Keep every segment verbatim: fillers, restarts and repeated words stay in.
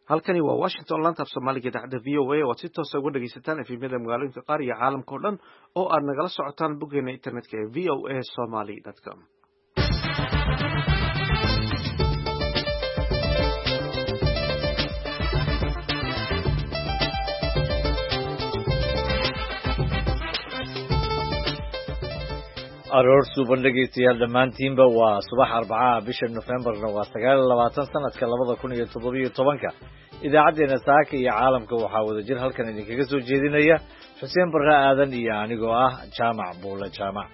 halkani waa Washington laanta Soomaaliga idaacada V O A oo si toos ah uga dhageysataan efemyada magaalooyinka qaar iyo caalamka oo dhan oo aad nagala socotaan boggeena internetka ee v o a somali dot com. aroor suuban dhegeystayaal dhammaantiinba waa subax arbacaha bisha November-na waa sagaal iyo labaatan sanadka labada kun iyo toddoba iyo tobanka idaacadeena saaka iyo caalamka waxaa wada jir halkan idinkaga soo jeedinaya Xuseen Barre Aadan iyo anigoo ah Jaamac Buule Jaamac.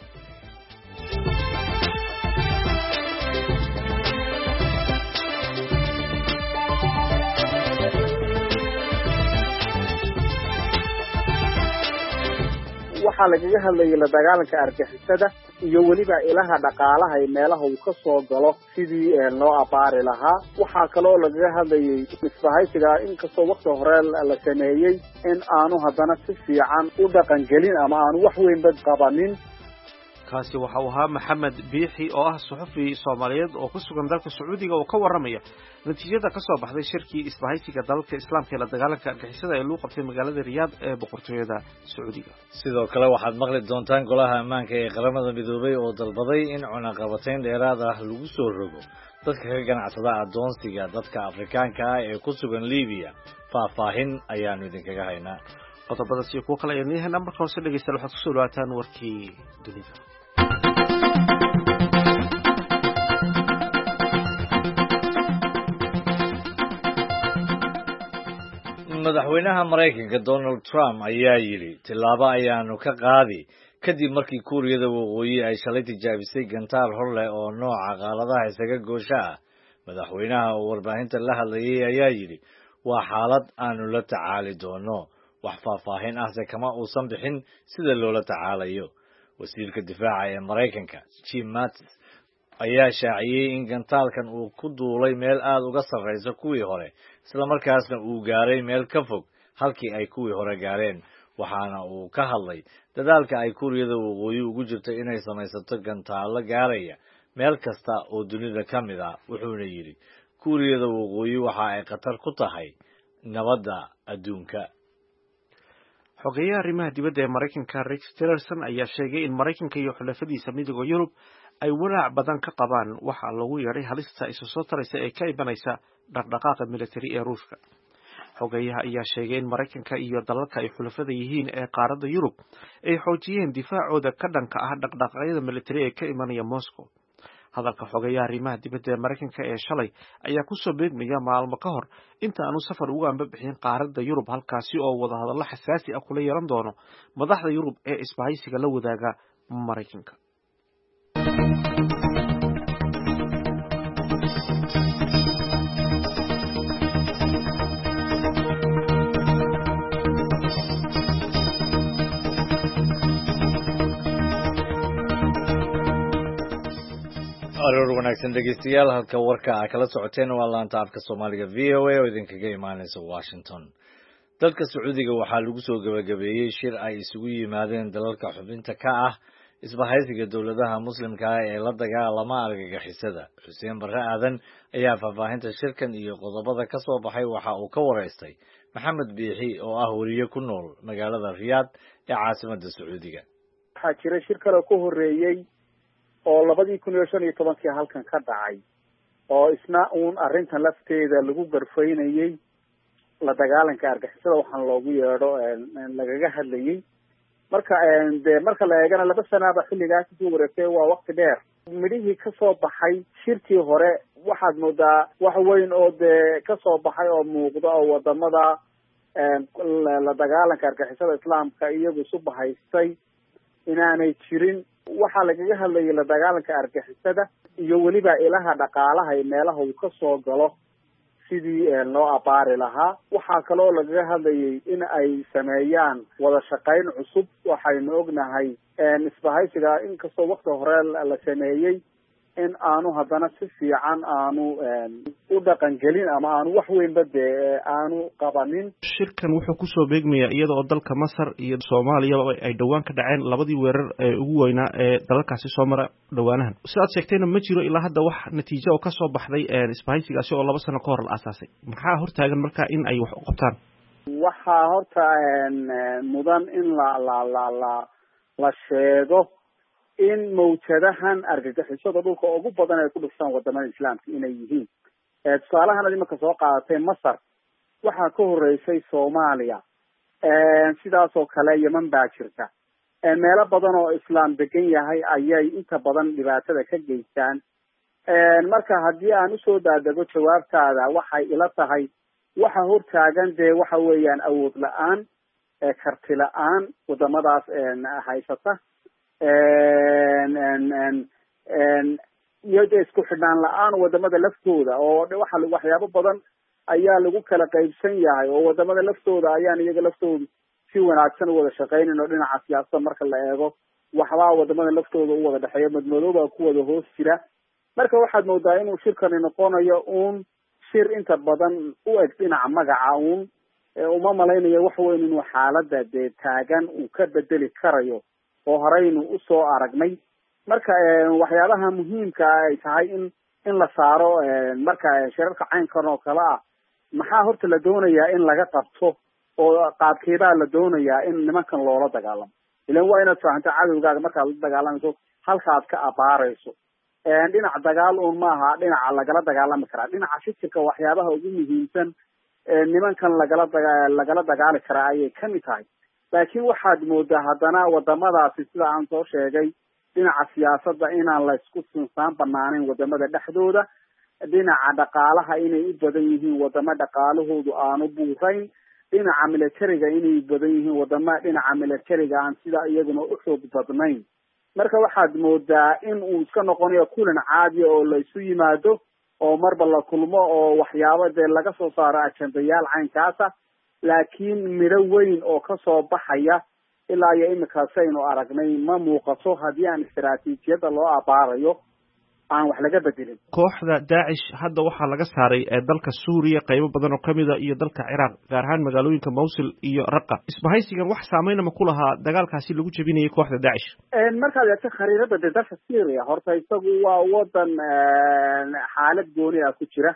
waxaa lagaga hadlayay la dagaalanka argixisada iyo weliba ilaha dhaqaalaha ee meelaha uu ka soo galo sidii loo abaari lahaa. waxaa kaloo lagaga hadlayay isbahaysiga inkastoo waqti hore la sameeyey in aanu haddana si fiican u dhaqan gelin ama aanu wax weynba qabanin. kaasi waxa uu ahaa Maxamed Biixi oo ah suxufi Soomaaliyeed oo ku sugan dalka Sacuudiga oo ka waramaya natiijada ka soo baxday shirkii isbahaysiga dalka Islaamka ee la dagaalanka argixisada ee lagu qabtay magaalada Riyadh ee boqortooyada Sacuudiga. sidoo kale waxaad maqli doontaan golaha ammaanka ee qaramada midoobay oo dalbaday in cunaqabatayn dheeraad ah lagu soo rogo dadka ka ganacsada adoonsiga dadka Afrikaanka ah ee ku sugan Liibiya. faahfaahin ayaanu idinkaga haynaa. qodobadaas iyo kuwa kale ayaan leeyahay. marka hoose dhegeystayaal waxaad kusoo dhawaataan warkii dunida. madaxweynaha Mareykanka Donald Trump ayaa yiri tilaabo ayaanu ka qaadi kadib markii Kuuriyada Waqooyi ay shalay tijaabisay gantaal hor leh oo nooca qaaladaha isaga goosha ah. madaxweynaha oo warbaahinta la hadlayay ayaa yiri waa xaalad aanu la tacaali doono. wax faahfaahin ah kama uusan bixin sida loola tacaalayo. wasiirka difaaca ee Mareykanka Jim Mattis ayaa shaaciyay in gantaalkan uu ku duulay meel aad uga sarreysa kuwii hore isla markaasna uu gaaray meel ka fog halkii ay kuwii hore gaareen. waxaana uu ka hadlay dadaalka ay Kuuriyada Waqooyi ugu jirto inay samaysato gantaalo gaaraya meel kasta oo dunida ka mid ah. wuxuuna yiri Kuuriyada Waqooyi waxa ay khatar ku tahay nabadda adduunka. xogeyaha arrimaha dibadda ee Mareykanka Rex Tillerson ayaa sheegay in Mareykanka iyo xulafadiisa midowga Yurub ay walaac badan ka qabaan waxa lagu yeeray halista isu soo taraysa ee ka imanaysa dhaqdhaqaaqa military ee Ruushka. xogeyaha ayaa sheegay in Mareykanka iyo dalalka ay xulafada yihiin ee qaaradda Yurub ay xoojiyeen difaacooda ka dhanka ah dhaqdhaqaaqyada military ee ka imanaya Moscow. hadalka xogeyaha arrimaha dibadda ee Mareykanka ee shalay ayaa ku soo beegmaya maalmo ka hor inta aanu safar uga amba bixin qaaradda Yurub halkaasi oo wada hadallo xasaasi ah kula yeelan doono madaxda Yurub ee isbahaysiga la wadaaga Mareykanka. aroor wanaagsan dhegeystayaal halka warka aad kala socoteen waa laanta afka Soomaaliga V O A oo idinkaga imaanaysa Washington. dalka Sacuudiga waxaa lagu soo gabagabeeyay shir ay isugu yimaadeen dalalka xubinta ka ah isbahaysiga dawladaha muslimka ah ee la dagaalama argagixisada. Xuseen Barre Aadan ayaa faahfaahinta shirkan iyo qodobada ka soo baxay waxa uu ka wareystay Maxamed Biixi oo ah wariye ku nool magaalada Riyadh ee caasimadda Sacuudiga. waxaa jira shir kale ku horeeyay oo labadii kun iyo shan iyo tobankii halkan ka dhacay oo isna uun arrintan lafteeda lagu garfaynayay la dagaalanka argixisada waxaan loogu yeedho lagaga hadlayay. marka de marka la eegana laba sanaaba xilligaas soo wareegtay waa waqti dheer. midhihii ka soo baxay shirkii hore waxaad moodaa wax weyn oo dee ka soo baxay oo muuqda oo wadamada la dagaalanka argixisada islaamka iyagu isu bahaystay inaanay jirin. waxaa lagaga hadlayay la dagaalanka argixisada iyo weliba ilaha dhaqaalaha ee meelaha uu ka soo galo sidii loo abaari lahaa. waxaa kaloo lagaga hadlayay in ay sameeyaan wada shaqayn cusub. waxaynu ognahay isbahaysiga inkastoo waqti hore la sameeyey in aanu haddana si fiican aanu u dhaqan gelin ama aanu wax weynba dee aanu qabanin. shirkan wuxuu kusoo beegmayaa iyada oo dalka Masar iyo Soomaaliya ay dhawaan ka dhaceen labadii weerar ee ugu weynaa ee dalalkaasi soo mara dhawaanahan. sidaad sheegtayna ma jiro ilaa hadda wax natiijo oo kasoo baxday isbahaysigaasi oo laba sano ka hor la aasaasay. maxaa hortaagan marka in ay wax u qabtaan? waxaa horta mudan in la la la la la sheego in mawjadahan argagixisada dhulka ugu badan ay ku dhuftaan wadamada islaamka inay yihiin. tusaalahan ad imaka soo qaadatay Masar, waxaa ka horeysay Soomaaliya, sidaas oo kale Yemen baa jirta. meelo badan oo islaam degan yahay ayay inta badan dhibaatada ka geystaan. marka haddii aan usoo daadego jawaabtaada, waxay ila tahay waxa hortaagan dee waxa weeyaan awood la-aan, karti la-aan wadamadaas haysata, iyo dee isku xidhnaan la-aan wadamada laftooda, oo waxa waxyaabo badan ayaa lagu kala qaybsan yahay, oo wadamada laftooda ayaan iyaga laftooda si wanaagsan u wada shaqaynin. oo dhinaca siyaasada marka la eego waxbaa wadamada laftooda u wada dhexeeya, madmadooba ku wada hoos jira. marka waxaad moodaa inuu shirkani noqonayo uun shir inta badan u eg dhinaca magaca uun, uma malaynayo wax weyn inuu xaalada dee taagan uu ka bedeli karayo oo horeynu usoo aragnay. marka waxyaabaha muhiimka ay tahay in in la saaro marka shirarka caynkan oo kale ah, maxaa horta la doonayaa in laga qabto, oo qaabkeebaa la doonayaa in nimankan loola dagaalamo. ilan waa inaad fahanto cadowgaaga markaad la dagaalamayso halkaaad ka abaarayso. dhinac dagaal un maaha dhinaca lagala dagaalami karaa. dhinaca fikirka waxyaabaha ugu muhiimsan nimankan lagala daga lagala dagaali karaa ayay kamid tahay. laakiin waxaad moodaa haddana wadamadaasi sida aan soo sheegay, dhinaca siyaasadda inaan la isku sinsaan banaaneyn wadamada dhexdooda, dhinaca dhaqaalaha inay u badan yihiin wadamo dhaqaalahoodu aanu buurayn, dhinaca militariga inay badan yihiin wadama dhinaca militariga aan sida iyaguna u xoog badnayn. marka waxaad moodaa in uu iska noqonayo kulan caadiya oo la isu yimaado, oo marba la kulmo oo waxyaabo dee laga soo saaro ajendayaal caynkaasa, laakiin midho weyn oo kasoo baxaya ilaa iyo imikaasaynu aragnay ma muuqato haddii aan istaraatiijiyadda loo abaarayo aan wax laga bedelin. kooxda Daacish hadda waxaa laga saaray ee dalka Suuriya qaybo badan oo kamida iyo dalka Ciraaq, gaar ahaan magaalooyinka Mosul iyo Raqqa. isbahaysigan wax saameyn ma ku lahaa dagaalkaasi lagu jabinayay kooxda Daacish? markaad eegto khariirada de dalka Syria, horta isagu waa wadan xaalad gooni ah ku jira.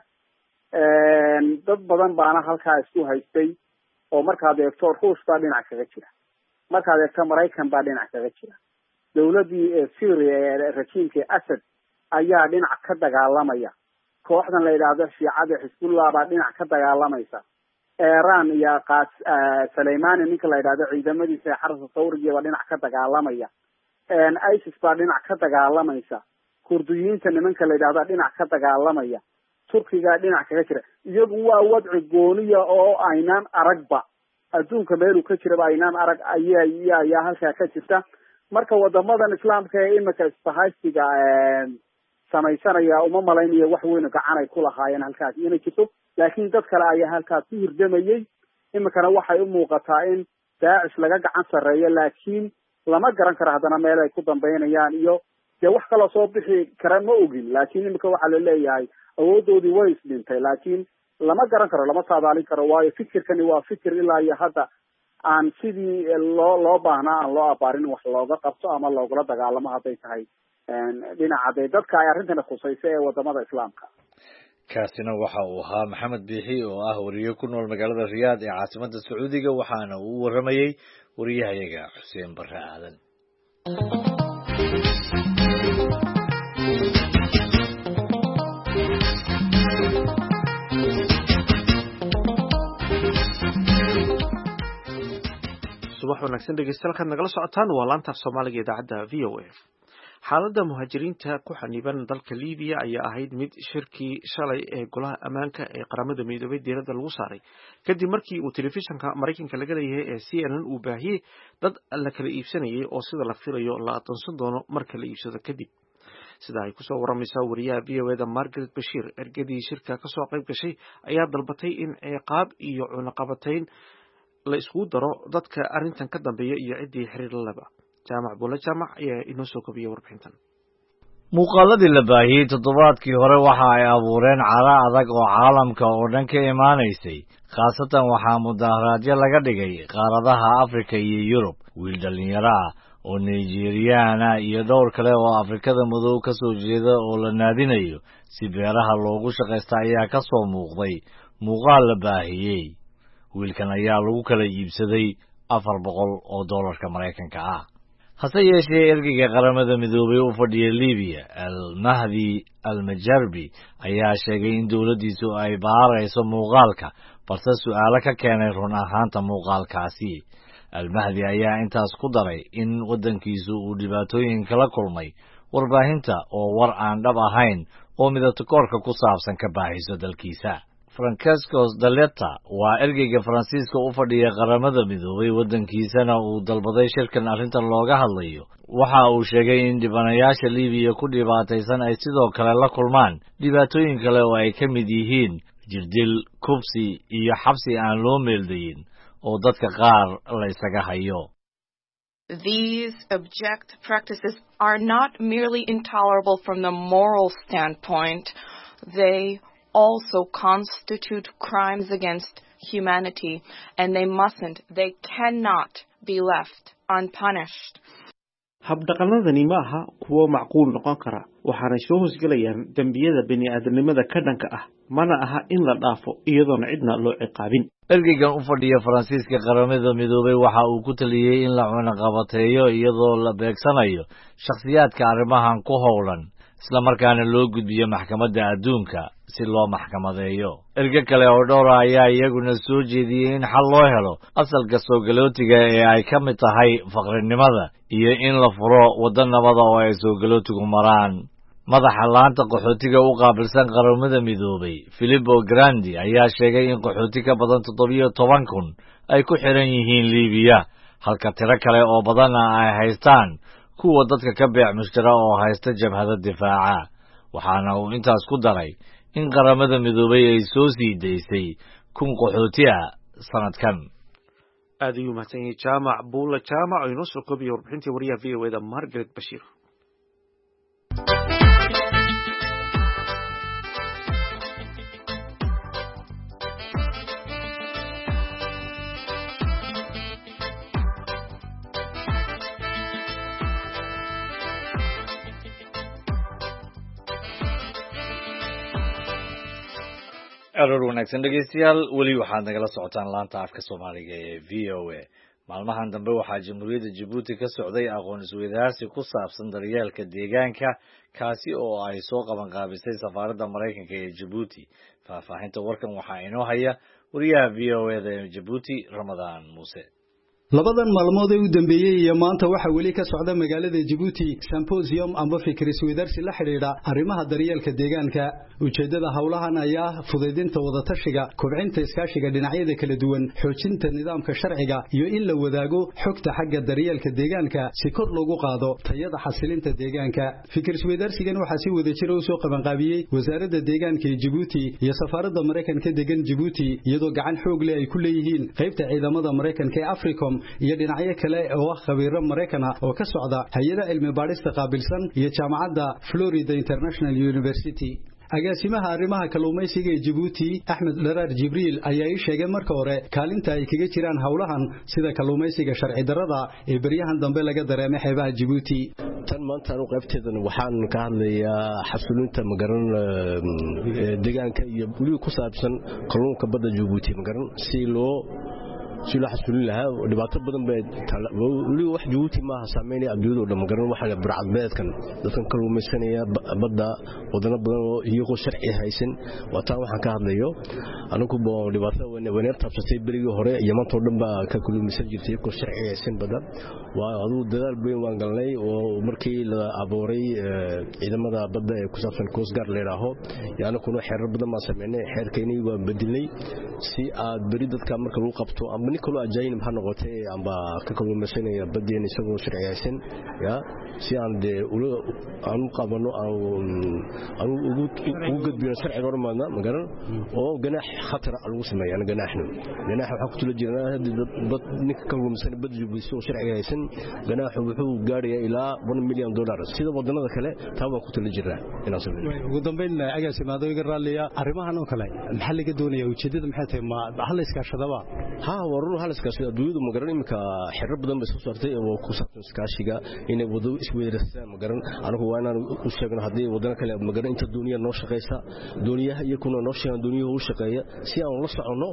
dad badan baana halkaa isku haystay, oo markaad eegto Ruush baa dhinac kaga jira, markaad eegto Maraykan baa dhinac kaga jira, dawladii Syria ee rajiimka Assad ayaa dhinac ka dagaalamaya, kooxdan la yidhaahdo shiicada Xisbullah baa dhinac ka dagaalamaysa, Iran iyo qaas Saleimani ninka la yidhaahdo ciidamadiisa ee xarasa thawriga baa dhinac ka dagaalamaya, ISIS baa dhinac ka dagaalamaysa, kurdiyiinta nimanka la yidhaahdo dhinac ka dagaalamaya, Turkiga dhinac kaga jira. iyagu waa wadci gooniya oo aynaan aragba, adduunka meeluu ka jiraba aynaan arag ayaa ayaa halkaa ka jirta. marka wadamadan islaamka ee imika isbahaysiga samaysanaya uma malaynayo wax weyn gacan ay ku lahaayeen halkaas inay jirto, laakiin dad kale ayaa halkaas ku hirdamayay. imikana waxay u muuqataa in Daacish laga gacan sarreeyo, laakiin lama garan karo haddana meel ay ku dambeynayaan, iyo dee wax kaloo soo bixi kara ma ogin. laakiin imika waxaa la leeyahay awoodoodii way isdhintay, laakiin lama garan karo, lama saadaalin karo, waayo fikirkani waa fikir ilaa iyo hadda aan sidii loo loo baahnaa aan loo abaarin wax looga qabto ama loogula dagaalamo hadday tahay dhinaca dee dadka ay arrintani khusayso ee wadamada islaamka. kaasina waxa uu ahaa Maxamed Biixi oo ah wariye ku nool magaalada Riyaad ee caasimadda Sacuudiga, waxaana uu waramayay wariyahayaga Xuseen Barre Aadan. subax wanaagsan dhegeystayaal nagala socotaan waa laanta Soomaaliga idaacadda V O A. xaaladda muhaajiriinta ku xaniban dalka Liibiya ayaa ahayd mid shirkii shalay ee golaha ammaanka ee qaramada midoobay diiradda lagu saaray kadib markii uu telefishanka Mareykanka laga leeyahay ee C N N uu baahiyey dad la kala iibsanayay oo sida la filayo la aqoonsan doono marka la iibsado kadib. sida ay kusoo waramaysaa wariyaha V O A da Margaret Bashir, ergadii shirka kasoo qayb gashay ayaa dalbatay in ciqaab iyo cunaqabatayn la isku daro dadka arrintan ka dambeeya iyo ciddii xiriir la laba. jaamac buula jaamac ayaa inoo soo kobiyay warbixintan. muuqaaladii la baahiyey toddobaadkii hore waxa ay abuureen cara adag oo caalamka oo dhan ka imaanaysay khaasatan waxaa mudaharaadyo laga dhigay qaaradaha Afrika iyo Yurub. wiil dhalinyaro ah oo Nigerian ah iyo dhowr kale oo Afrikada madow ka soo jeeda oo la naadinayo si beeraha loogu shaqeysta ayaa ka soo muuqday muuqaal la baahiyey. wiilkan ayaa lagu kala iibsaday afar boqol oo doolarka Mareykanka ah. hase yeeshee ergeyga qaramada midoobay u fadhiya Liibiya Al-Mahdi Al-Majarbi ayaa sheegay in dowladdiisu ay baarayso muuqaalka balse su'aalo ka keenay run ahaanta muuqaalkaasi. Al-Mahdi ayaa intaas ku daray in waddankiisu uu dhibaatooyin kala kulmay warbaahinta oo war aan dhab ahayn oo midabtakoorka ku saabsan ka baahiso dalkiisa. Francesco Dalletta waa ergeyga Faransiiska u fadhiya qaramada midoobay waddankiisana uu dalbaday shirkan arrintan looga hadlayo. waxa uu sheegay in dhibanayaasha Liibiya ku dhibaataysan ay sidoo kale la kulmaan dhibaatooyin kale oo ay ka mid yihiin jirdil, kubsi iyo xabsi aan loo meeldayin oo dadka qaar la isaga hayo. These abject practices are not merely intolerable from the moral standpoint. They also constitute crimes against humanity, and they mustn't, they cannot be left unpunished. habdhaqanadani ma aha kuwo macquul noqon kara waxaanay soo hoosgelayaan dembiyada bini'aadanimada ka dhanka ah mana aha in la dhaafo iyadoon cidna loo ciqaabin. ergeygan u fadhiya Faransiiska qaramada midoobay waxa uu ku taliyey in la cunaqabateeyo iyadoo la beegsanayo shakhsiyaadka arrimahan ku howlan isla markaana loo gudbiyo maxkamadda adduunka si loo maxkamadeeyo. erge kale oo dhowr ah ayaa iyaguna soo jeediyey in xal loo helo asalka soo galootiga ee ay ka mid tahay faqrinimada iyo in la furo waddan nabada oo ay soo galootigu maraan. madaxa laanta qaxootiga u qaabilsan qaramada midoobay Filippo Grandi ayaa sheegay in qaxooti ka badan toddobiyo toban kun ay ku xiran yihiin Liibiya halka tiro kale oo badanna ay haystaan kuwa dadka ka beec mushtara oo haysta jabhada difaaca. waxaana uu intaas ku daray in qaramada midoobay ay soo sii daysay kun qaxooti ah sanadkan. aad ayuu mahadsan yahay jaamac buula jaamac oo inoo soo koobiyey warbixintii wariyaha V O A da Margaret Bashir. aroor wanaagsan dhegeystayaal weli waxaad nagala socotaan laanta afka Soomaaliga ee V O A. maalmahan dambe waxaa Jamhuuriyadda Djibouti ka socday aqoon isweydaarsi ku saabsan daryeelka deegaanka kaasi oo ay soo qaban qaabisay safaaradda Mareykanka ee Djibouti. faahfaahinta warkan waxaa inoo haya wariyaha V O A da ee Djibouti Ramadaan Muuse. labadan maalmood ee u dambeeyay iyo maanta waxa wali ka socda magaalada Djibouti symposium amba fikir isweydaarsi la xiriira arrimaha daryeelka deegaanka. ujeedada hawlahan ayaa fududeynta wada tashiga, kobcinta iskaashiga dhinacyada kala duwan, xoojinta nidaamka sharciga iyo in la wadaago xogta xagga daryeelka deegaanka si kor loogu qaado tayada xasilinta deegaanka. fikir isweydaarsigan waxa si wada jir u soo qaban qaabiyay wasaaradda deegaanka ee Djibouti iyo safaaradda Mareykanka degan Djibouti iyadoo gacan xoog leh ay ku leeyihiin qaybta ciidamada Mareykanka ee Africom iyo dhinacyo kale oo khabiiro Mareykan ah oo ka socda hay'adda cilmi baarista qaabilsan iyo jaamacadda Florida International University. agaasimaha arrimaha kalluumaysiga ee Djibouti Ahmed Daraar Jibril ayaa ii sheegay marka hore kaalinta ay kaga jiraan hawlahan sida kalluumaysiga sharci darrada ee baryahan dambe laga dareemay xeebaha Djibouti. tan maanta anu qaybteedan waxaan ka hadlayaa xasulinta magaran deegaanka iyo weli ku saabsan kalluunka badda Djibouti magaran si loo si loo xasulin lahaa dhibaato badan bay weli wax Djibouti ma saameynay adduunyada oo dhan magaran waxa la burcadbeedkan dadkan kalluumaysanaya badda wadana badan oo iyagoo sharci haysan wataan waxaan ka hadlayo anagu boo dhibaato wanaag taabsatay berigii hore Yemen-oo dhan baa ka kulmaysan jirtay iyagoo sharci haysan badan waa adu dadaal bayn waan galnay oo markii la abuuray ciidamada badda ee ku saabsan Coast Guard leeyahay yaana kuna xeerar badan ma sameynay xeerkeynii waa bedilay si aad bari dadka marka lagu qabto ama amba nin kaloo ajaayib ha noqotay amba ka kalluumaysanaya badeen isagoo sharciyaysan ya si aan de aan u qabano aan ugu ugu gudbino sharciga hormaadna magaran oo ganaax khatar lagu sameeyay ganaaxna ganaax waxa ku tula jirnaa dad nin kalluumaysan bad Djibouti oo sharciyaysan ganaaxu wuxuu gaarayaa ilaa one million dollar sida wadannada kale taa waa ku tula jiraa inaan sameeyo ugu dambeyn agaasimaado iga raaliya arrimahan oo kale maxaa laga doonayaa ujeedada maxay tahay ma hal iska shadaba ha warur hal iska shadaba dawladdu magaran imika xirro badan bay soo saartay oo ku saabsan iskaashiga inay wado isweerarsan magaran anigu waa inaan u sheegno hadii wadana kale magaran inta duuniya noo shaqeysa duuniyaha iyo kuna noo shaqeeya duuniyaha u shaqeeya si aan la socono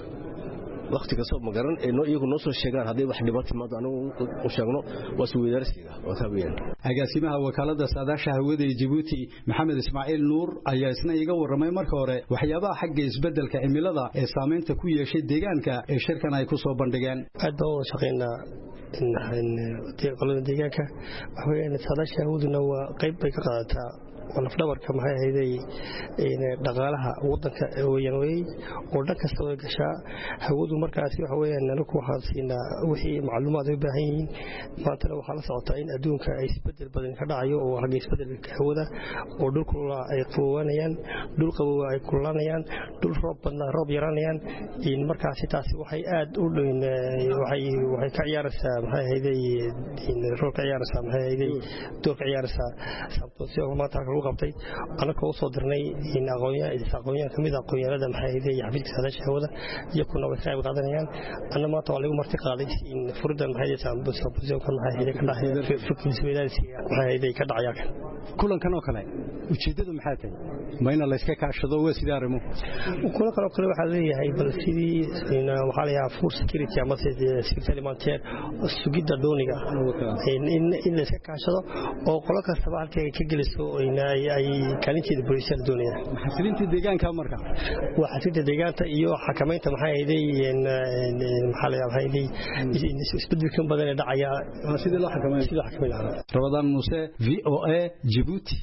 waqti kasta magaran ee noo iyagu noo soo sheegaan hadii wax dhibaato maad anigu u sheegno waa isweerarsiga oo taabiyeen agaasimaha wakaalada saadaasha hawada ee Djibouti Maxamed Ismaaciil Nuur ayaa isna iga waramay marka hore waxyaabaha xagga isbedelka cimilada ee saameynta ku yeeshay deegaanka ee shirkan ay ku soo bandhigeen aad baan u shaqeynaa in qolada deegaanka waxa weeyaan saadaasha hawaduna waa qayb bay ka qaadataa walaaf dhabarka maxay ahaydey in dhaqaalaha wadanka weeyaan way oo dhan kasta way gashaa hawadu markaas waxa weeyaan anagu waxaan siinaa wixii macluumaad ay u baahan yihiin maanta waxa la socotaa in adduunka ay isbedel badan ka dhacayo oo xagga isbedelka hawada oo dhulku ay qabowanayaan dhul qabow ay kulanayaan dhul roob badan roob yaranayaan in markaas taasi waxay aad u dhoyn waxay waxay ka ciyaaraysaa maxay ahaydey in roob ka ciyaaraysaa maxay ahaydey door ka ciyaaraysaa sababtoo si maanta lagu qabtay anaka soo dirnay in aqoonyaha aqoonyaha kamid aqoonyahanada maxay ahaydey xafiiska saadaasha hawada iyo kuna way qayb qaadanayaan anna maanta waa lagu marti qaaday in furdan maxay ahaydey saambusa position kan maxay ahaydey ka dhacay fikir isweydaarsi maxay ahaydey ka dhacaya kulankan oo kale ujeedadu maxay tahay ma in la iska kaashado waa sida arrimo kulankan oo kale waxa leeyahay bal sidii in waxa la yahay food security ama security alimentaire sugidda dooniga in in la iska kaashado oo qolo kasta halkay ka geliso in ay kaalinteeda bulshada doonayaan xasilinta deegaanka marka waa xasilinta deegaanka iyo xakamaynta maxay ahaydey in maxaa la yahay isbeddelkan badan ee dhacaya sida loo xakameeyo sida xakameeyo Ramadan Muuse V O A Djibouti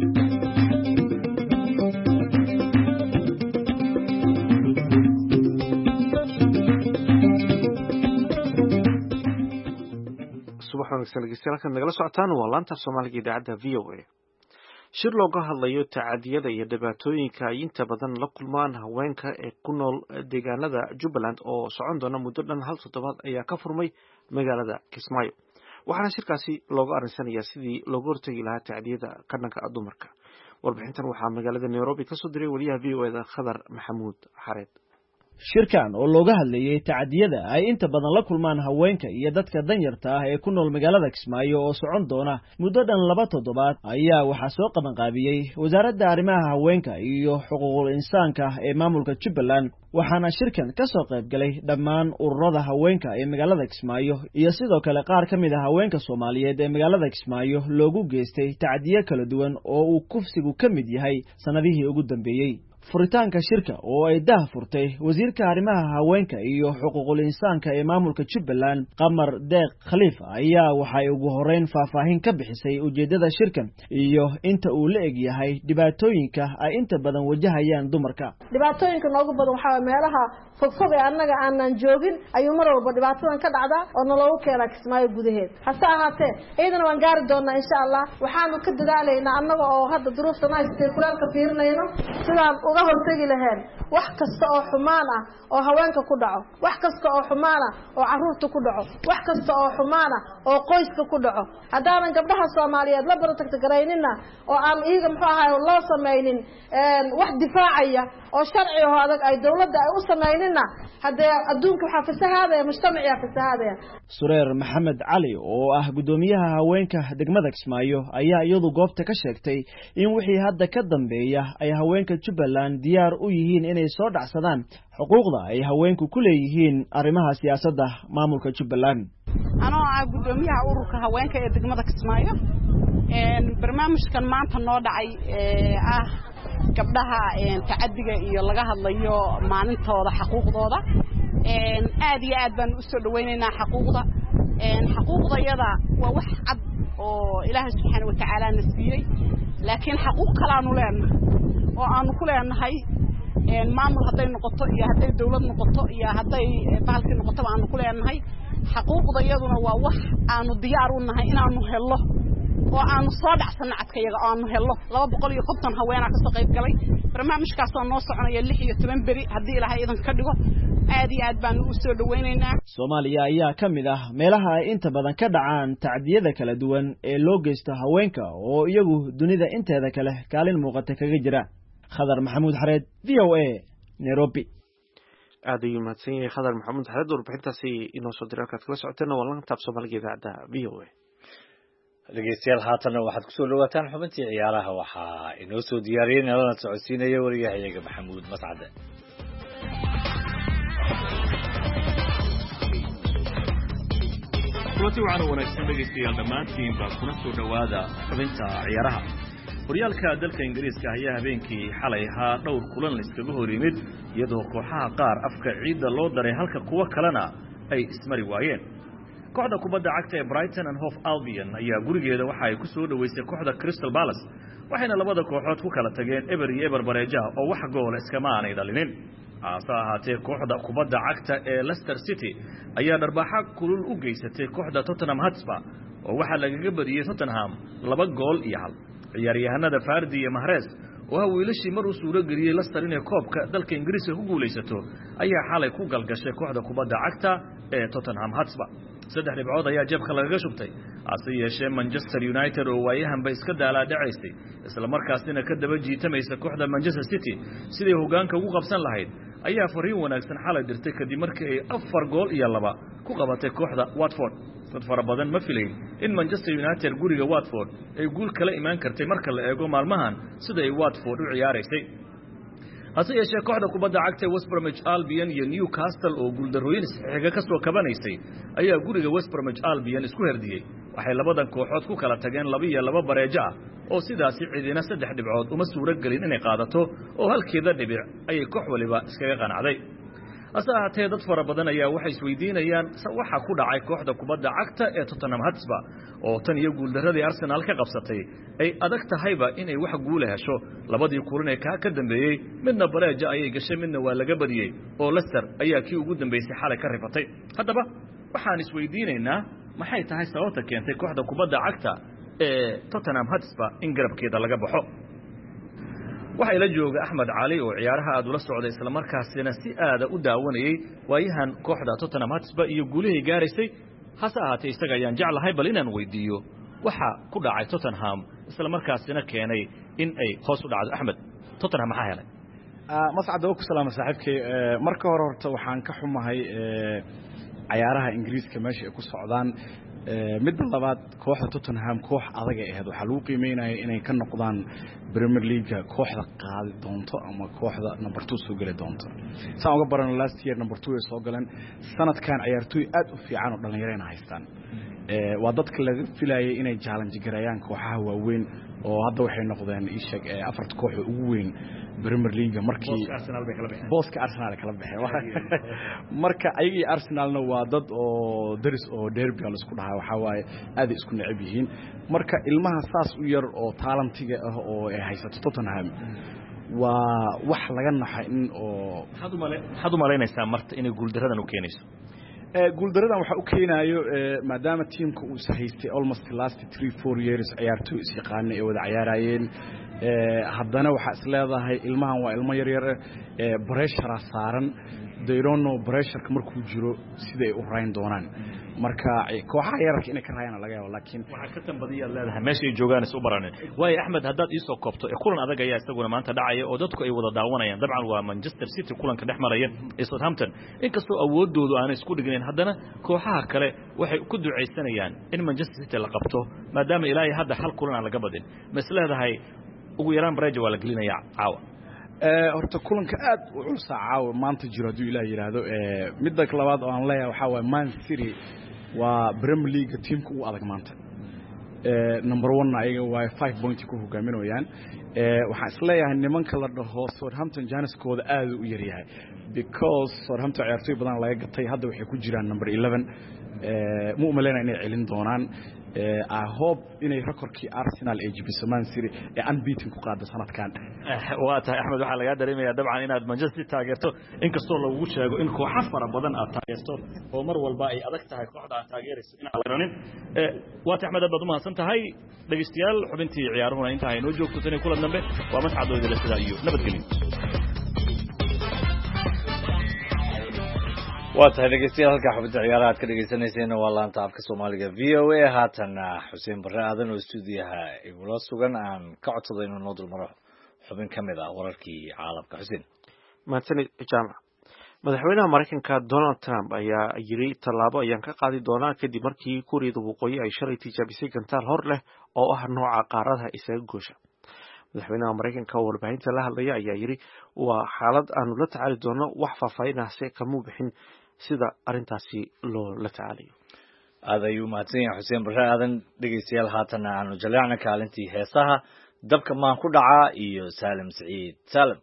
subax wanaagsan dhegeystayaal nagala socotaan waa laanta Soomaaliga idaacadda V O A shir looga hadlayo tacadiyada iyo dhibaatooyinka ay inta badan la kulmaan haweenka ee ku nool deegaanada Jubbaland oo socon doona muddo dhan hal toddobaad ayaa ka furmay magaalada Kismaayo waxaana shirkaasi looga arinsanayaa sidii looga hortagi lahaa tacadiyada ka dhanka dumarka warbixintan waxaa magaalada Nairobi ka soo diray waliyaha V O A da Khadar Maxamuud Xareed shirkan oo looga hadlayay tacadiyada ay inta badan la kulmaan haweenka iyo dadka danyarta ah ee ku nool magaalada Kismaayo oo socon doona muddo dhan laba toddobaad ayaa waxaa soo qaban qaabiyay wasaaradda arrimaha haweenka iyo xuquuqul insaanka ee maamulka Jubbaland waxaana shirkan ka soo qayb galay dhammaan ururada haweenka ee magaalada Kismaayo iyo sidoo kale qaar ka mid ah haweenka Soomaaliyeed ee magaalada Kismaayo loogu geystay tacadiyo kala duwan oo uu kufsigu ka mid yahay sanadihii ugu dambeeyay furitaanka shirka oo ay dah furtay wasiirka arrimaha haweenka iyo xuquuqul insaanka ee maamulka Jubbaland Qamar Deeq Khaliif ayaa waxay ugu horeyn faahfaahin ka bixisay ujeedada shirkan iyo inta uu la eg yahay dhibaatooyinka ay inta badan wajahayaan dumarka dhibaatooyinka noogu badan waxa meelaha fogfog ee annaga aanan joogin ayuu mar walba dhibaatadan ka dhacda oo naloogu keenaa Kismaayo gudaheed hase ahaatee ciidana waan gaari doonaa insha Allah waxaanu ka dadaalaynaa annaga oo hadda duruufta naystay kulaalka fiirinayno sidaan uga hortagi lahayn wax kasta oo xumaan ah oo haweenka ku dhaco wax kasta oo xumaan ah oo caruurta ku dhaco wax kasta oo xumaan ah oo qoyska ku dhaco hadaan gabdhaha Soomaaliyeed la bartagta gareynina oo aan iyaga muxuu ahaay loo sameeynin een wax difaacaya oo sharci ah adag ay dawladda ay u sameeynina hadee adduunka waxa fasahaadaya mujtamaciga fasahaadaya Sureer Maxamed Cali oo ah gudoomiyaha haweenka degmada Kismaayo ayaa iyadu goobta ka sheegtay in wixii hadda ka dambeeya ay haweenka Jubbaland diyaar u yihiin inay soo dhacsadaan xuquuqda ay haweenku ku leeyihiin arrimaha siyaasadda maamulka Jubbaland anoo ah gudoomiyaha ururka haweenka ee degmada Kismaayo een barnaamijkan maanta noo dhacay ee ah gabdhaha een tacadiga iyo laga hadlayo maalintooda xuquuqdooda een aad iyo aad baan u soo dhaweynaynaa xuquuqda een xuquuqdayada waa wax cad oo Ilaahay subxaanahu wa ta'aala na siiyay laakiin xuquuq kale aanu leenahay oo aanu ku leenahay maamul hadday noqoto iyo hadday dawlad noqoto iyo hadday bahalkii noqoto aanu ku leenahay xaquuqda iyaduna waa wax aanu diyaar u nahay inaanu hello oo aanu soo dhacsano cadkayaga oo aanu hello laba boqol iyo konton haweenaa ka soo qayb galay barnaamijkaas oo noo soconaya lix iyo toban beri haddii ilaahay idan ka dhigo aad iyo aad baanu u soo dhawaynaynaa Soomaaliya ayaa ka mid ah meelaha ay inta badan ka dhacaan tacdiyada kala duwan ee loo geysto haweenka oo iyagu dunida inteeda kale kaalin muuqata kaga jira Khadar Maxamuud Xareed V O A Nairobi aad ayuu mahadsan yahay Khadar Maxamuud Xareed warbixintaasi inoo soo diray halkaad kala socoteen waa laanta Soomaaliga idaacada V O A dhegeystayaal haatan waxaad kusoo dhawaataan xubintii ciyaaraha waxaa inoo soo diyaariyay nalana socodsiinaya wariyahayaga Maxamuud Mascade kulanti waxaan wanaagsan dhegeystayaal dhammaantiin baa kuna soo dhawaada xubinta ciyaaraha horyaalka dalka Ingiriiska ayaa habeenkii xalay ahaa dhowr kulan la iskaga hor yimid iyadoo kooxaha qaar afka ciidda loo daray halka kuwa kalena ay ismari waayeen kooxda kubadda cagta ee Brighton and Hove Albion ayaa gurigeeda waxa ay ku soo dhaweysay kooxda Crystal Palace waxayna labada kooxood ku kala tageen Eber iyo Eber Bareja oo wax gool iskama aanay dhalinin hase ahaatee kooxda kubadda cagta ee Leicester City ayaa dharbaaxa kulul u geysatay kooxda Tottenham Hotspur oo waxa lagaga badiyay Tottenham laba gool iyo hal ciyaaryahanada Vardy iyo Mahrez oo wiilashii mar uu suuro galiyay Leicester inay koobka dalka Ingiriiska ku guuleysato ayaa xalay ku galgashay kooxda kubadda cagta ee Tottenham Hotspur saddex dhibcood ayaa jabka lagaga shubtay hase yeeshee Manchester United oo waayahan bay iska daalaa dhacaysay isla markaasina ka daba jiitamaysa kooxda Manchester City sidii hoggaanka ugu qabsan lahayd ayaa fariin wanaagsan xalay dirtay kadib markii ay afar gool iyo laba ku qabatay kooxda Watford dad fara badan ma filayn in Manchester United guriga Watford ay guul kala imaan kartay marka la eego maalmahan sida ay Watford u ciyaaraysay hase yeeshee kooxda kubadda cagta West Bromwich Albion iyo Newcastle oo guuldarrooyin saxiixa ka soo kabanaysay ayaa guriga West Bromwich Albion isku herdiyay waxay labadan kooxood ku kala tageen laba iyo laba bareejo ah oo sidaasi cidina saddex dhibcood uma suuro galin inay qaadato oo halkeeda dhibic ayay koox waliba iskaga qanacday hase ahaatee dad fara badan ayaa waxay isweydiinayaan waxa ku dhacay kooxda kubadda cagta ee Tottenham Hotspur oo tan iyo guuldaradii Arsenal ka qabsatay ay adag tahayba inay wax guul hesho labadii kulan ee ka dambeeyay midna bareejo ayay gashay midna waa laga badiyay oo Leicester ayaa kii ugu dambeysay xalay ka rifatay haddaba waxaan isweydiinaynaa maxay tahay sababta keentay kooxda kubadda cagta ee Tottenham Hotspur in garabkeeda laga baxo waxa ila jooga Axmed Cali oo ciyaaraha aad ula socday isla markaasina si aad u daawanayay waayahan kooxda Tottenham Hotspur iyo guulahay gaaraysay hase ahaatee isaga ayaan jeclahay bal inaan weydiiyo waxa ku dhacay Tottenham isla markaasina keenay in ay hoos u dhacdo Axmed Tottenham maxaa helay mascad oo ku salaam saaxiibkay marka hore horta waxaan ka xumahay ciyaaraha Ingiriiska meesha ay ku socdaan mid labaad kooxda Tottenham koox adag ay ahayd waxa lagu qiimeynayay inay ka noqdaan Premier League kooxda qaadi doonto ama kooxda number two soo gali doonto saan uga baran last year number two ay soo galeen sanadkan ciyaartoy aad u fiican oo dhalinyarada haystaan ee waa dadka laga filayay inay challenge gareeyaan kooxaha waaweyn oo hadda waxay noqdeen ishag afarta koox ugu weyn Premier League markii Arsenal bay kala baxeen booska Arsenal kala baxeen marka ayagii Arsenalna waa dad oo daris oo derby la isku dhahay waxa waaye aad isku necab yihiin marka ilmaha saas u yar oo talentiga ah oo ay haysato Tottenham waa wax laga naxay in oo hadu male hadu maleynaysa marta inay guuldaradan u keenayso ee guuldaradan waxa u keenayo maadaama teamku uu sahaystay almost last three four years ciyaartoy is yaqaan ay wada ciyaarayeen ee haddana waxa isleedahay ilmahan waa ilmo yar yar ee pressure saaran they don't know pressure markuu jiro sida ay u rayn doonaan marka kooxaha yararka inay ka raayaan laga yaabo laakiin waxa ka tanbadiya leedahay meesha ay joogaan is u baraneen way Axmed haddaad ii soo koobto ee kulan adag ayaa isaguna maanta dhacaya oo dadku ay wada daawanayaan dabcan waa Manchester City kulanka dhex maraya ee Southampton inkastoo awoodoodu aan isku dhignayn haddana kooxaha kale waxay ku duceysanayaan in Manchester City la qabto maadaama ilaahay hadda hal kulan aan laga badin masleedahay ugu yaraan bareejo waa la gelinayaa caawa ee horta kulanka aad u culus caawa maanta jiro haduu ilaahay yiraahdo ee midda labaad oo aan leeyahay waxa waa Man City waa Premier League teamku u adag maanta ee number one ayaga waa five points ku hogaaminayaan ee waxa isleeyahay nimanka la dhaho Southampton Janiskooda aad u yar yahay because Southampton ciyaartoy badan laga gatay hadda waxay ku jiraan number eleven ee mu umaleynaa inay celin doonaan I hope inay recordkii Arsenal ay jibiso Man City ee unbeaten ku qaado sanadkan waa tahay Axmed waxa laga dareemayaa dabcan inaad Manchester taageerto inkastoo lagu sheego in kooxo fara badan aad taageerto oo mar walba ay adag tahay kooxda aad taageerayso in aan ranin ee waa tahay Axmed aad mahadsan tahay dhageystayaal xubintii ciyaaruhuna inta ay noo joogto tan kula dambe waa mas'aadooda la sida iyo nabadgelyo waa tahay dhegeystayaal halka xubinta ciyaaraha aad ka dhegeysaneyseen waa laanta afka Soomaaliga V O A haatana Xuseen Barre aadan oo stuudiyaha igula sugan aan ka codsaday inuu noo dulmaro xubin kamid ah wararkii caalamka Xuseen maantani jaamac madaxweynaha Mareykanka Donald Trump ayaa yiri talaabo ayaan ka qaadi doonaa kadib markii Kuuriyada Waqooyi ay shalay tijaabisay gantaal hor leh oo ah nooca qaaradaha isaga goosha madaxweynaha Mareykanka oo warbaahinta la hadlaya ayaa yiri waa xaalad aanu la tacaali doono wax faahfaahinaysa kama bixin sida arintaasi loo la tacaalayo aad ayuu mahadsan yahay Xuseen Barre aadan dhegeystayaal haatana aanu jaleecna kaalintii heesaha dabka maan ku dhacaa iyo Saalim Saciid Saalim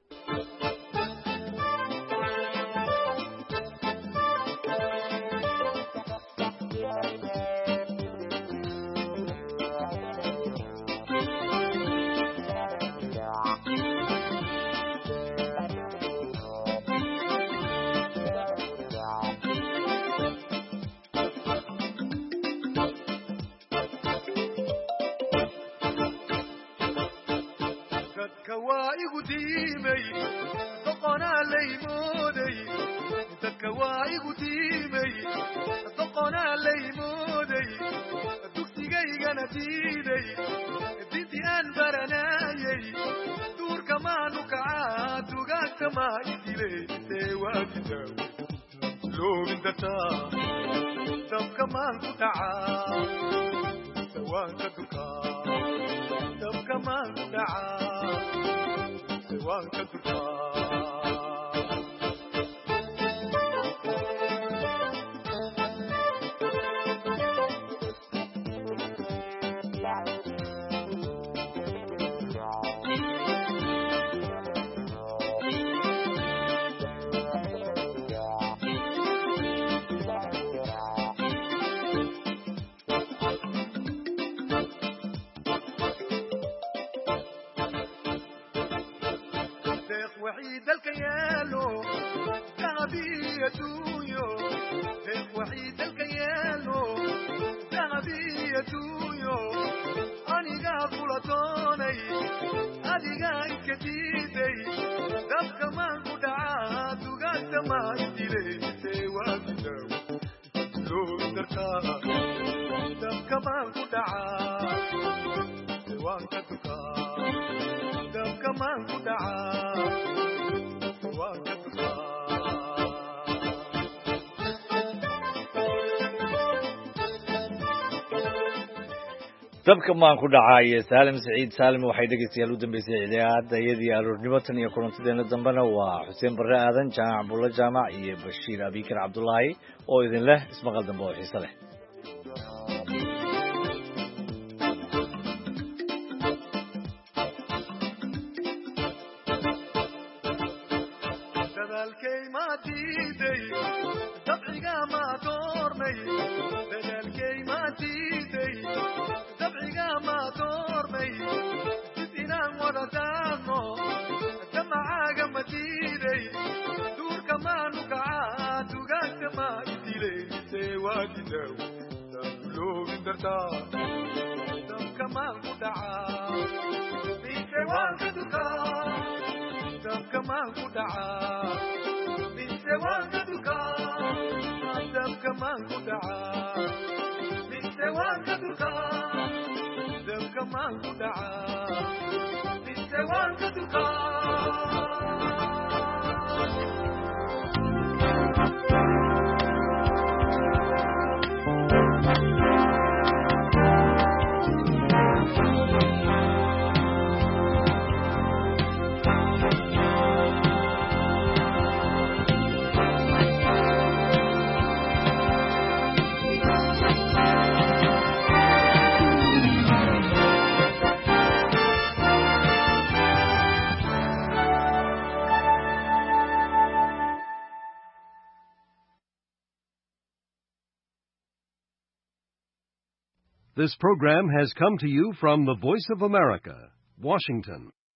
dabka maan ku dhacay Saalim Saciid Saalim waxay dhageystayaal u dambeysay idaacadayadii aroornimo tan iyo kulantadeena dambana waa Xuseen Barre aadan Jaamac Abdulla Jaamac iyo Bashiir Abikar Cabdullaahi oo idin leh ismaqal dambe oo xiiso leh This program has come to you from the Voice of America, Washington.